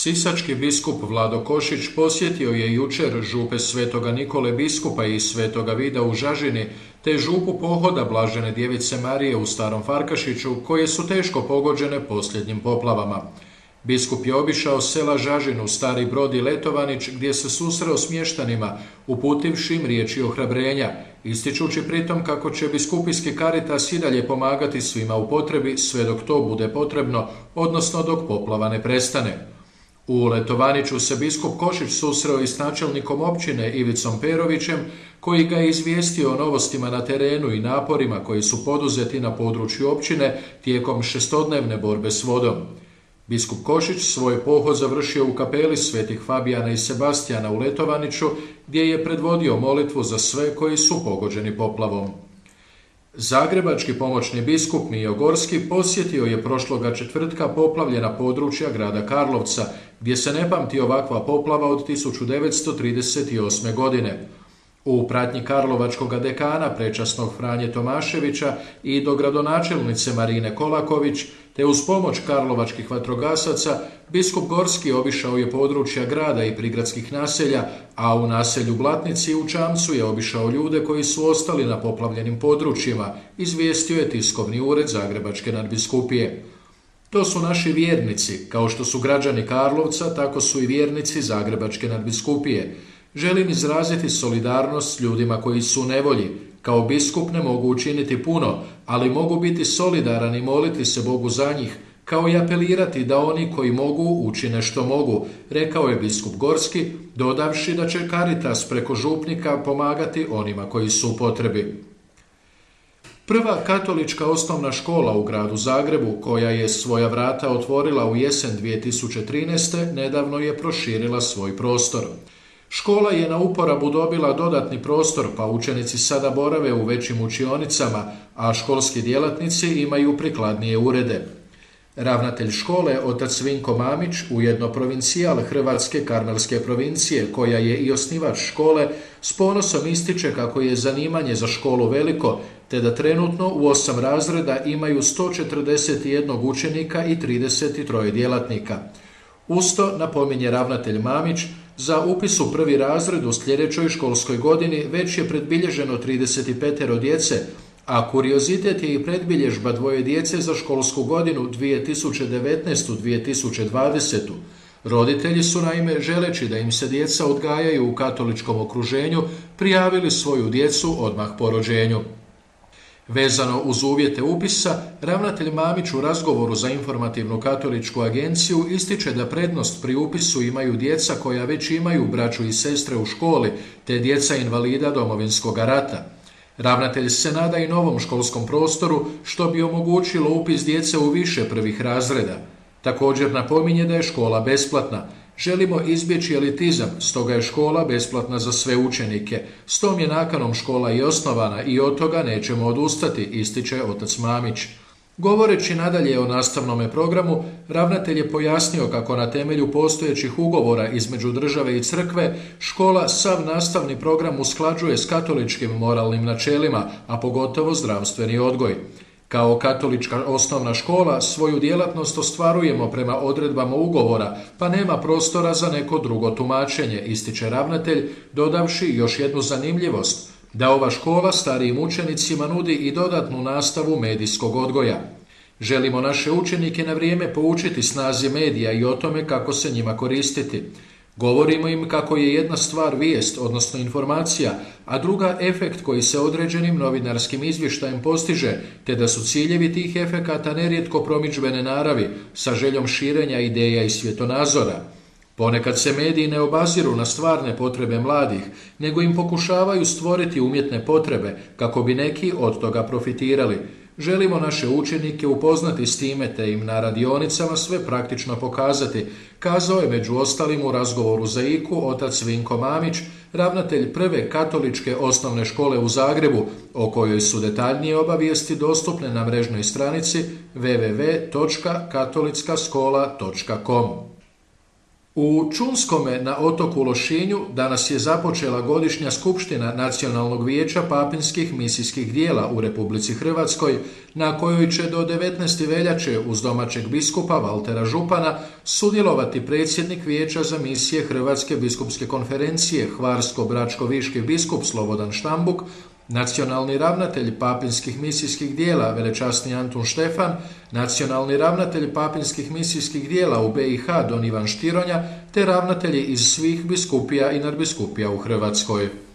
Sisački biskup Vlado Košić posjetio je jučer župe Svetoga Nikole biskupa i Svetoga Vida u Žažini te župu Pohoda Blažene Djevice Marije u Starom Farkašiću koje su teško pogođene posljednjim poplavama. Biskup je obišao sela Žažinu, Stari Brod i Letovanić gdje se susreo s mještanima, uputivši im riječi ohrabrenja, ističući pritom kako će biskupijski Karitas i dalje pomagati svima u potrebi sve dok to bude potrebno, odnosno dok poplava ne prestane. U Letovaniću se biskup Košić susreo i s načelnikom općine Ivicom Perovićem, koji ga je izvijestio o novostima na terenu i naporima koji su poduzeti na području općine tijekom šestodnevne borbe s vodom. Biskup Košić svoj pohod završio u kapeli svetih Fabijana i Sebastijana u Letovaniću, gdje je predvodio molitvu za sve koji su pogođeni poplavom. Zagrebački pomoćni biskup Mijo Gorski posjetio je prošloga četvrtka poplavljena područja grada Karlovca, gdje se ne pamti ovakva poplava od 1938. godine. U pratnji karlovačkog dekana prečasnog Franje Tomaševića i dogradonačelnice Marine Kolaković, te uz pomoć karlovačkih vatrogasaca, biskup Gorski obišao je područja grada i prigradskih naselja, a u naselju Blatnici i u Čamcu je obišao ljude koji su ostali na poplavljenim područjima, izvijestio je tiskovni ured Zagrebačke nadbiskupije. To su naši vjernici, kao što su građani Karlovca, tako su i vjernici Zagrebačke nadbiskupije. Želim izraziti solidarnost s ljudima koji su u nevolji. Kao biskup ne mogu učiniti puno, ali mogu biti solidaran i moliti se Bogu za njih, kao i apelirati da oni koji mogu učine što mogu, rekao je biskup Gorski, dodavši da će Karitas preko župnika pomagati onima koji su u potrebi. Prva katolička osnovna škola u gradu Zagrebu, koja je svoja vrata otvorila u jesen 2013. nedavno je proširila svoj prostor. Škola je na uporabu dobila dodatni prostor, pa učenici sada borave u većim učionicama, a školski djelatnici imaju prikladnije urede. Ravnatelj škole, otac Vinko Mamić, ujedno provincijal Hrvatske Karmelske provincije, koja je i osnivač škole, s ponosom ističe kako je zanimanje za školu veliko, te da trenutno u 8 razreda imaju 141 učenika i 33 djelatnika. Usto, napominje ravnatelj Mamić, za upis u prvi razred u sljedećoj školskoj godini već je predbilježeno 35 djece, a kuriozitet je i predbilježba 2 djece za školsku godinu 2019-2020. Roditelji su naime, želeći da im se djeca odgajaju u katoličkom okruženju, prijavili svoju djecu odmah po rođenju. Vezano uz uvjete upisa, ravnatelj Mamić u razgovoru za informativnu katoličku agenciju ističe da prednost pri upisu imaju djeca koja već imaju braću i sestre u školi, te djeca invalida Domovinskog rata. Ravnatelj se nada i novom školskom prostoru, što bi omogućilo upis djece u više prvih razreda. Također napominje da je škola besplatna. Želimo izbjeći elitizam, stoga je škola besplatna za sve učenike. S tom je nakanom škola i osnovana i od toga nećemo odustati, ističe otac Mamić. Govoreći nadalje o nastavnome programu, ravnatelj je pojasnio kako na temelju postojećih ugovora između države i crkve škola sav nastavni program usklađuje s katoličkim moralnim načelima, a pogotovo zdravstveni odgoj. Kao katolička osnovna škola svoju djelatnost ostvarujemo prema odredbama ugovora, pa nema prostora za neko drugo tumačenje, ističe ravnatelj, dodavši još jednu zanimljivost, da ova škola starijim učenicima nudi i dodatnu nastavu medijskog odgoja. Želimo naše učenike na vrijeme poučiti snazi medija i o tome kako se njima koristiti. Govorimo im kako je jedna stvar vijest, odnosno informacija, a druga efekt koji se određenim novinarskim izvještajem postiže, te da su ciljevi tih efekata nerijetko promidžbene naravi, sa željom širenja ideja i svjetonazora. Ponekad se mediji ne obaziru na stvarne potrebe mladih, nego im pokušavaju stvoriti umjetne potrebe, kako bi neki od toga profitirali. Želimo naše učenike upoznati s time te im na radionicama sve praktično pokazati, kazao je među ostalim u razgovoru za IKU otac Vinko Mamić, ravnatelj prve katoličke osnovne škole u Zagrebu, o kojoj su detaljnije obavijesti dostupne na mrežnoj stranici www.katolickaskola.com. U Čunskome na otoku Lošinju danas je započela godišnja skupština Nacionalnog vijeća papinskih misijskih dijela u Republici Hrvatskoj, na kojoj će do 19. veljače uz domaćeg biskupa Valtera Župana sudjelovati predsjednik Vijeća za misije Hrvatske biskupske konferencije, hvarsko-bračko-viški biskup Slobodan Štambuk, nacionalni ravnatelj papinskih misijskih dijela velečasni Antun Štefan, nacionalni ravnatelj papinskih misijskih dijela u BiH Don Ivan Štironja, te ravnatelji iz svih biskupija i nadbiskupija u Hrvatskoj.